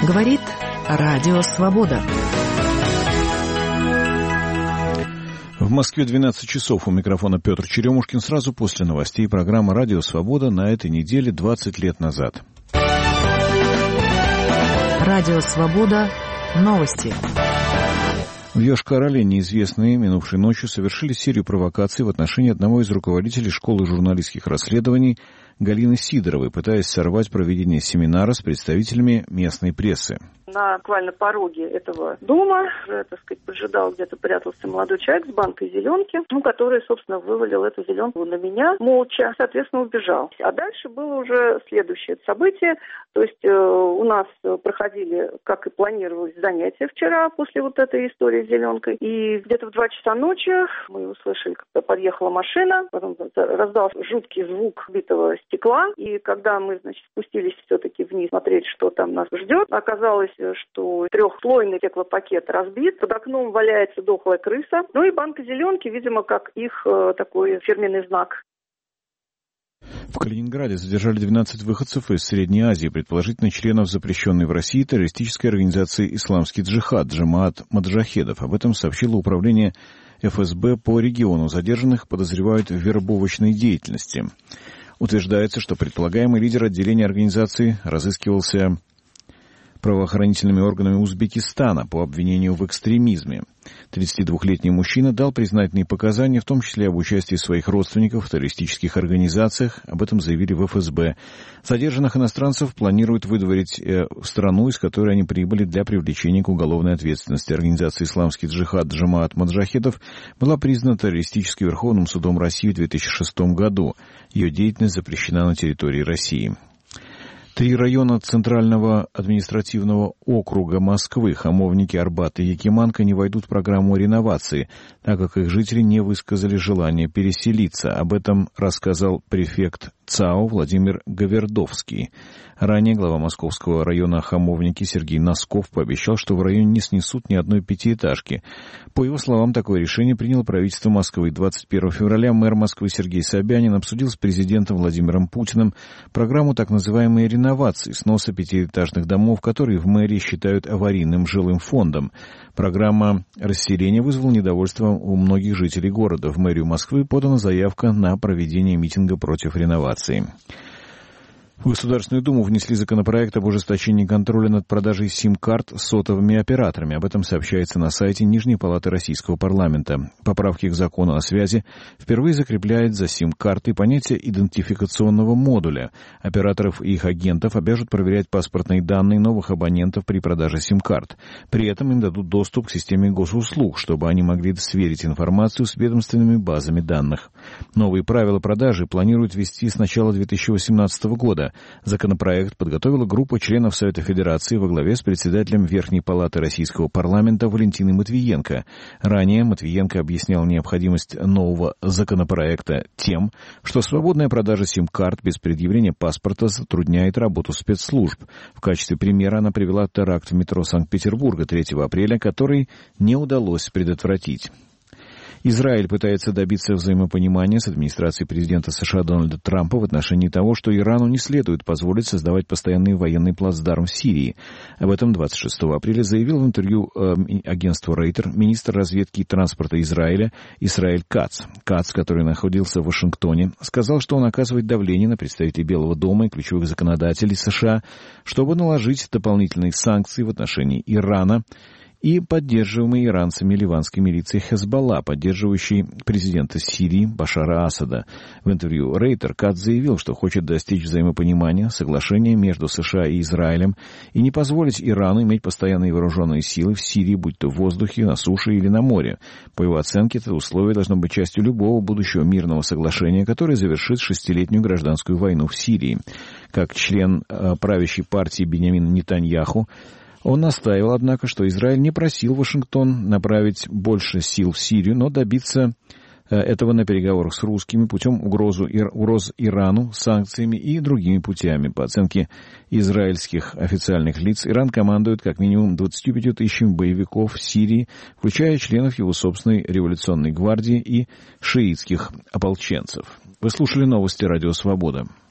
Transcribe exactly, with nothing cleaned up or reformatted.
Говорит Радио Свобода. В Москве двенадцать часов. У микрофона Петр Черемушкин. Сразу после новостей программа «Радио Свобода» на этой неделе двадцать лет назад. Радио Свобода. Новости. В Йошкар-Оле неизвестные минувшей ночью совершили серию провокаций в отношении одного из руководителей школы журналистских расследований Галины Сидоровой, пытаясь сорвать проведение семинара с представителями местной прессы. На буквально пороге этого дома, уже, так сказать, поджидал, где-то прятался молодой человек с банкой зеленки, ну, который, собственно, вывалил эту зеленку на меня, молча, соответственно, убежал. А дальше было уже следующее событие, то есть э, у нас проходили, как и планировалось, занятия вчера после вот этой истории с зеленкой, и где-то в два часа ночи мы услышали, когда подъехала машина, потом раздался жуткий звук битого стекла, и когда мы, значит, спустились все-таки вниз смотреть, что там нас ждет, оказалось, что трехслойный стеклопакет разбит, под окном валяется дохлая крыса, ну и банка зеленки, видимо, как их э, такой фирменный знак. В Калининграде задержали двенадцать выходцев из Средней Азии, предположительно членов запрещенной в России террористической организации «Исламский джихад» Джамаат Маджахедов. Об этом сообщило управление эф эс бэ по региону. Задержанных подозревают в вербовочной деятельности. Утверждается, что предполагаемый лидер отделения организации разыскивался правоохранительными органами Узбекистана по обвинению в экстремизме. тридцатидвухлетний мужчина дал признательные показания, в том числе об участии своих родственников в террористических организациях. Об этом заявили в эф эс бэ. Задержанных иностранцев планируют выдворить э, в страну, из которой они прибыли для привлечения к уголовной ответственности. Организация «Исламский джихад» Джамаат Маджахедов была признана террористической Верховным судом России в две тысячи шестом году. Ее деятельность запрещена на территории России. Три района Центрального административного округа Москвы, Хамовники, Арбат и Якиманка, не войдут в программу реновации, так как их жители не высказали желание переселиться. Об этом рассказал префект ЦАО Владимир Гавердовский. Ранее глава Московского района Хамовники Сергей Носков пообещал, что в районе не снесут ни одной пятиэтажки. По его словам, такое решение приняло правительство Москвы. двадцать первого февраля мэр Москвы Сергей Собянин обсудил с президентом Владимиром Путиным программу так называемой реновации, сноса пятиэтажных домов, которые в мэрии считают аварийным жилым фондом. Программа расселения вызвала недовольство у многих жителей города. В мэрию Москвы подана заявка на проведение митинга против реновации. В Государственную Думу внесли законопроект об ужесточении контроля над продажей сим-карт сотовыми операторами. Об этом сообщается на сайте Нижней палаты Российского парламента. Поправки к закону о связи впервые закрепляют за сим-карты понятие идентификационного модуля. Операторов и их агентов обяжут проверять паспортные данные новых абонентов при продаже сим-карт. При этом им дадут доступ к системе госуслуг, чтобы они могли сверить информацию с ведомственными базами данных. Новые правила продажи планируют ввести с начала две тысячи восемнадцатого года. Законопроект подготовила группа членов Совета Федерации во главе с председателем Верхней палаты Российского парламента Валентиной Матвиенко. Ранее Матвиенко объяснял необходимость нового законопроекта тем, что свободная продажа сим-карт без предъявления паспорта затрудняет работу спецслужб. В качестве примера она привела теракт в метро Санкт-Петербурга третьего апреля, который не удалось предотвратить. Израиль пытается добиться взаимопонимания с администрацией президента США Дональда Трампа в отношении того, что Ирану не следует позволить создавать постоянный военный плацдарм в Сирии. Об этом двадцать шестого апреля заявил в интервью э, агентству Рейтер министр разведки и транспорта Израиля Исраэль Кац. Кац, который находился в Вашингтоне, сказал, что он оказывает давление на представителей Белого дома и ключевых законодателей США, чтобы наложить дополнительные санкции в отношении Ирана и поддерживаемой иранцами ливанской милицией Хезболла, поддерживающей президента Сирии Башара Асада. В интервью Рейтер Кац заявил, что хочет достичь взаимопонимания, соглашения между США и Израилем и не позволить Ирану иметь постоянные вооруженные силы в Сирии, будь то в воздухе, на суше или на море. По его оценке, это условие должно быть частью любого будущего мирного соглашения, которое завершит шестилетнюю гражданскую войну в Сирии. Как член э, правящей партии Биньямина Нетаньяху, он настаивал, однако, что Израиль не просил Вашингтон направить больше сил в Сирию, но добиться этого на переговорах с русскими путем угрозу, угроз Ирану санкциями и другими путями. По оценке израильских официальных лиц, Иран командует как минимум двадцатью пятью тысячами боевиков в Сирии, включая членов его собственной революционной гвардии и шиитских ополченцев. Вы слушали новости «Радио Свобода».